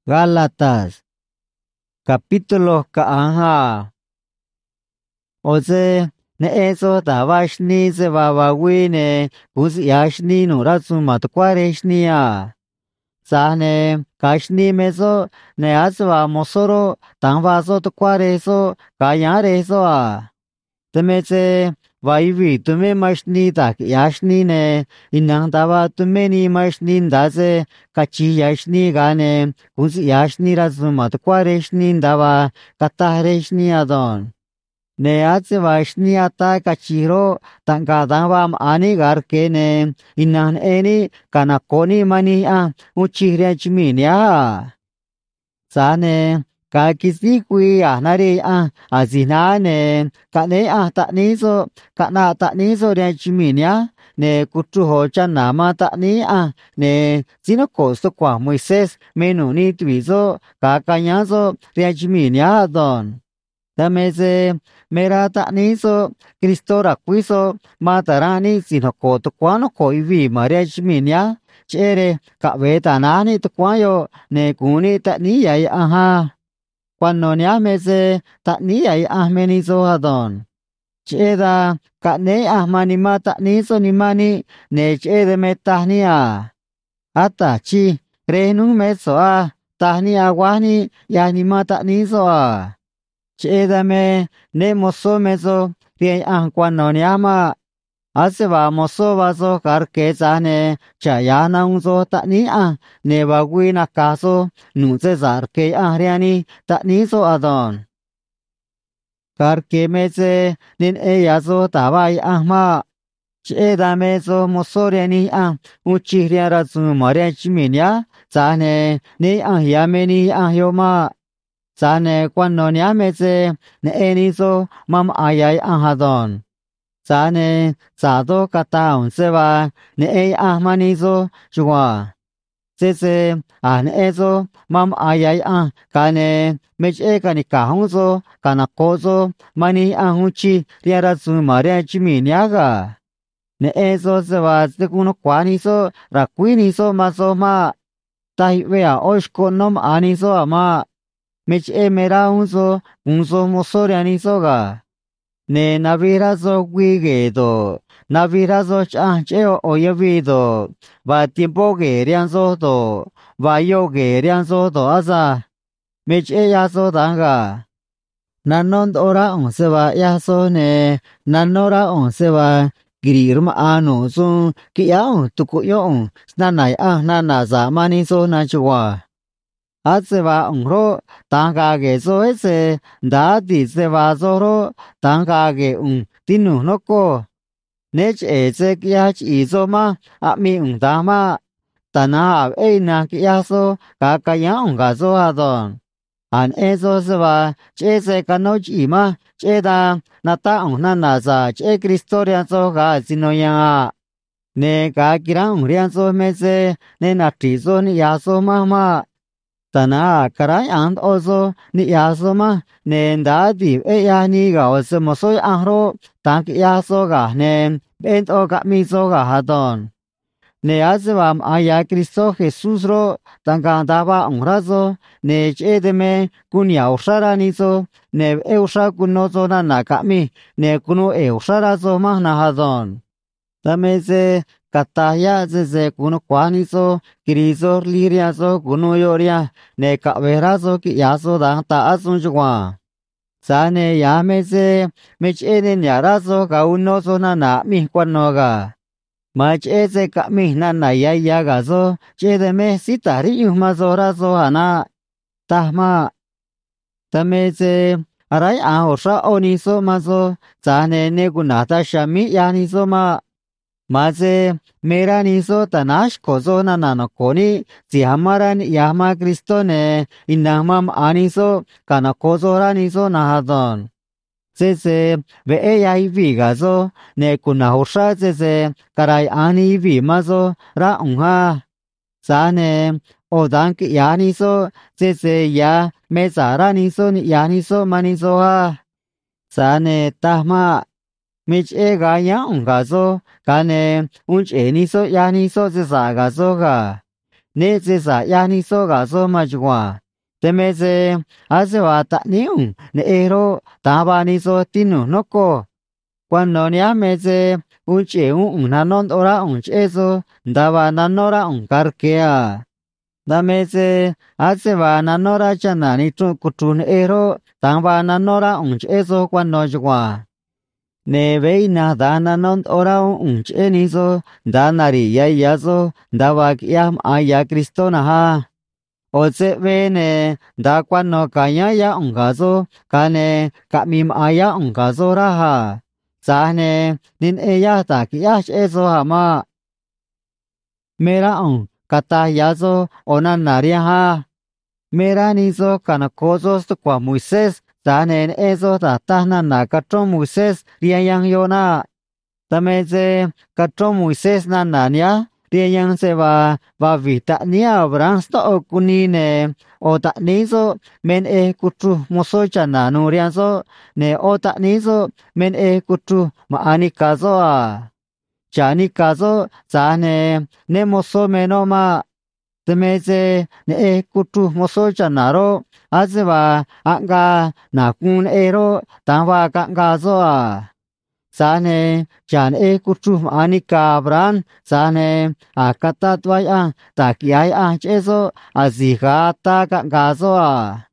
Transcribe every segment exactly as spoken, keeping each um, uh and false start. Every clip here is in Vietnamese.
Gálatas, capítulo kaanja. Oze ne eso tabashni se babawine kusyashni nuratsu matkwareshnia. Sahne kashni meso ne aswa mosoro tangvaso tukwareso kayareso a. Temetse vaivi tume mashni tak yashni ne inang tava tume ni mashni ndaze kachi yashni gane kusyashni ratsu matkwareshni ndava katareshni adon. Ne atse vashni ata kachiro tankadavam ani garkene inan eni kanakoni mani a uchire chiminia. Sane kakisi kui anari a azinane kane a takniso kana takniso re chiminia ne kutuho chanama takni a ne sinokosto kwa Moises menuni twizo kakanyazo re chiminia don. Tameze mera takniso Kristo rakwiso matarani sinoko tukwano koivi maria chiminia chere kabe tanani tukwayo ne kuni takni yai aha kwano nyameze takni yai ahmenizo hadon cheda kane ahmani ma takniso nimani ne chede metahnia ata chi renu mesoa tahnia wani yani ma takniso a chedame ne moso meso rien ah kwano nyama aseba moso vaso karke zane chayana unzo takni ah ne bagwina kaso nuze zarke ah riani takni so adon karke meze nin eyazo tabai ah ma chedame so moso riani ah uchi riara zu maria chiminia zane ne ah yameni ah yoma Sane kwano nyameze ne enizo mam ayay ahadon. Sane sado kata unseva ne ei ahmanizo chua. Sese ah ne ezo mam ayay ah kane mech e kanikahunzo kanakozo mani ahuchi riarazu maria chiminiaga. Ne ezo seva sekuno kwanizo rakwinizo mazo ma. Tahiwea oshko nom anizo ama. Mech e mera unzo unzo mosoriani soga. Ne navirazo guigedo. Navirazo chancheo oyevido. Va tiempo que rianzo do. Va yo que rianzo do asa. Mech e yazo danga. Nanon ora on se va yazo ne. Nanora on se va. Girirma ano zun. Kia on tukuyo on. Snanay ah nanaza manizo nachua. Atseva ungro tangage so ese da di seva zoro tangage un tinu noko nech ese kiach izoma ami un dama tana e na kiaso kakaya unga so adon an eso seva chese kanoch ima cheda nata una naza che kristoria so ga sinoya ne ka kirang rian so mese ne na trizo ni yaso mama Tana karay and ozo ni yasoma ne ndadi e ya ni ga oso mosoy ahro tank yaso ga ne bent o ga miso ga hadon. Ne azvam aya Cristo Jesus ro tankandaba onrazo ne chedeme kunya ushara nizo ne e usha kunozo na nakami ne kuno e usharazo ma na hadon. Tameze Kataya zeze kuno kwanizo kirizo liriazo kuno yoria ne kaberazo ki yazo da ta asun jwa sane yameze mechene nyarazo ka unozo na na mi kwanoga macheze ka mi na na ya ya gazo chede me sitari yumazo razo ana tahma tameze arai a osha oniso mazo sane ne kunata shami yanizo ma Maze mera niso tanash kozo na nanokoni zihamaran yahma Kristo ne inamam aniso kana kozo ra niso nahadon. Zeze ve e yai vigazo ne kunahusha zeze karay ani vi mazo ra unha. Zane odank yaniso zeze ya mezara niso ni yaniso maniso ha. Zane tahma Mich e gaya ungazo, kane unch eniso yaniso zesagazo ga. nè chế giả ya ni so gà so mà chua thế mẹ chế à chế wa tạ níu nè ero ta ba ni so tinu nó co quan nó nhá mẹ chế un chế un na non ora un chế so da ba na nora un car kia da mẹ chế à chế wa na nora chana ni tu kutu nè ero ta ba na nora un chế so quan nó chua nè vei na da na non ora un chế ni so da nari ya ya so da ba kia a ya Cristo na ha o chế về nè đã quan nó cả nhà ya ông gà zo cả nè cả mìm ai ya ông gà zo ra ha giá nè nên e ya ta kia e zo ha ma mera ông cả ta ya zo ona naria ha mera ni zo cả na ko zo sto qua Moises giá nè e zo ta ta na na cả trong Moises ria yang yo na ta me chế cả trong Moises na na nia ria yang se va va vi ta nia Abraham sto kuni ne o ta ni zo men e kutu moso chana nu ria zo ne o ta ni zo men e kutu ma ani ka zo a chani ka zo za ne ne moso meno ma te me se ne e kutu moso chana ro aze va anga na kun e ro ta va ka ga zo a Sane chan e kutu anika Abraham sane akata twai a takiai a cheso azika ta ka gazo a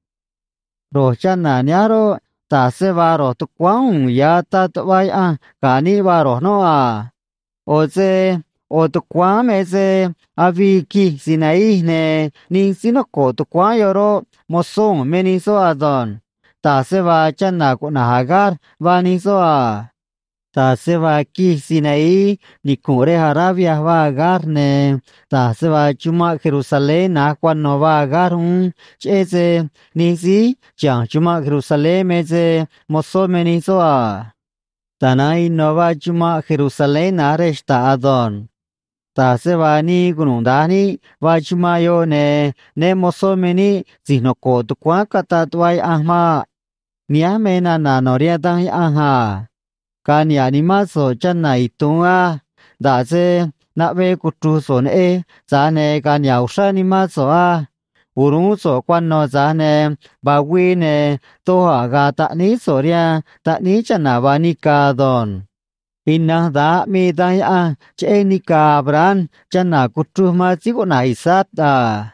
ro chana nyaro ta se va ro tu kwang ya ta twai a kani va ro no a oze o tu kwa me se aviki sinai ne ni sinoko tu kwa yoro mosong meni so adon ta se va chana ku na hagar va ni so a ta se va ki sinai ni kore Arabia va garne ta se va chuma Jerusalén na quan no va garun cheze ni si chang chuma Jerusalén me ze moso meni so a tanai no va chuma Jerusalén na resta adon ta se va ni gunundani va chuma yo ne ne moso meni zino ko tu kwa kata tuai ahma nia mena na noria dang aha kan ya ni ma so chan nai tunga da se na ve ku tu so ne za ne kan ya usha ni ma so a uru so quan no za ne ba wi ne to ha ga ta ni so ria ta ni chan na ba ni ka don inna da mi da ya che ni ka bran chan na ku tu ma chi ko nai sat da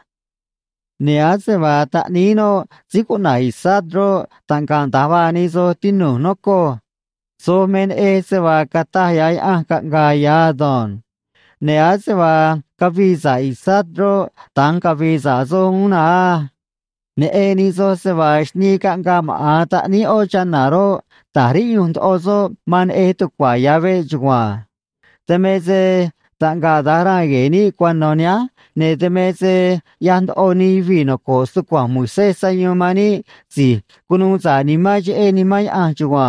ne a se va ta ni no chi ko nai sat ro tan kan ta ba ni so tin no no ko so men e se va kata ya a ka ga ya don ne a se va ka vi sa isat ro tang ka vi sa so na ne e ni so se va ni ka ga ma ta ni o chan na ro ta ri yun o so man e tu kwa ya ve jwa te me se tang ga da ra ge ni quan no nya ne te me se yan o ni vi no ko su kwa mu se sa yu ma ni si kunu za ni ma je e ni mai a jwa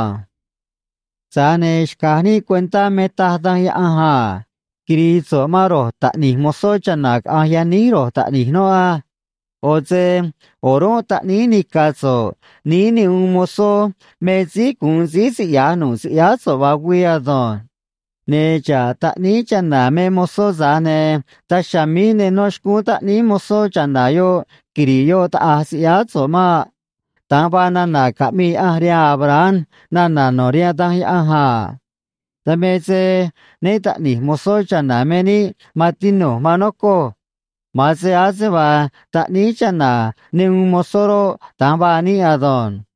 Sanesh kahni cuenta meta da ya aha. Kiri so maro ta ni moso chanak ahya ni ro ta ni no a. Oze oro ta ni ni kaso ni ni un moso mezi kun si si ya nu si ya so wa wi a don. Ne cha ta ni chana me moso za ne ta shami ne no shku ta ni moso chana yo kiri yo ta a si ya so ma. Ta ba na na ka mi a ria Abraham na na no ria ta ya ha ta me se ne ta ni mo so cha na me ni matino manoko ma se a se ba ta ni cha na ne mo so ro ta ba ni a don